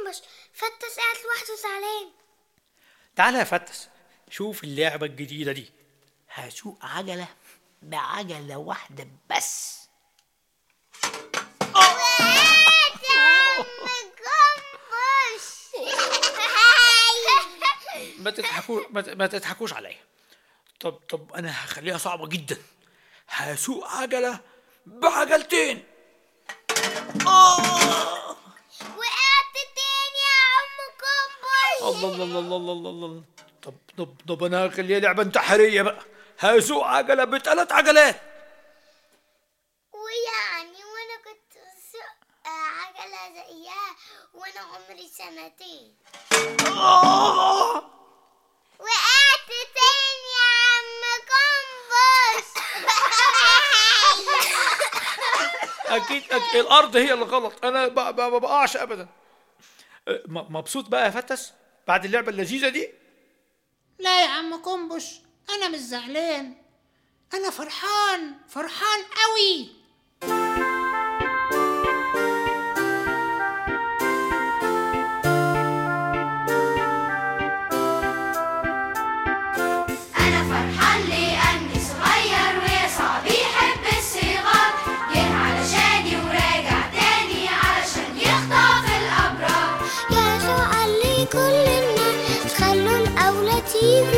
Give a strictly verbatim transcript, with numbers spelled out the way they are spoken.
كومبوش، فتس قاعد لوحده زعلان. تعالى يا فتس، شوف اللعبة الجديدة دي. هسوق عجلة بعجلة واحدة بس. ما تضحكوش ما تضحكوش عليا. طب طب انا هخليها صعبة جدا. هسوق عجلة بعجلتين. آه. وقعت تاني يا عم كومبوش. الله الله الله الله الله الله. طب طب طب انا هخليها لعبة انتحارية بقى. هسوق عجلة بثلاث عجلات. ويعني وانا كنت اسوق عجلة زيها وانا عمري سنتين. آه. وقعت تاني يا عم كومبوش. اكيد, أكيد الارض هي اللي غلط، انا ما بقعش ابدا. مبسوط بقى يا فتس بعد اللعبه اللذيذه دي؟ لا يا عم كومبوش، انا مش زعلان، انا فرحان فرحان قوي. كل الناس خلوا الأولاد يجوا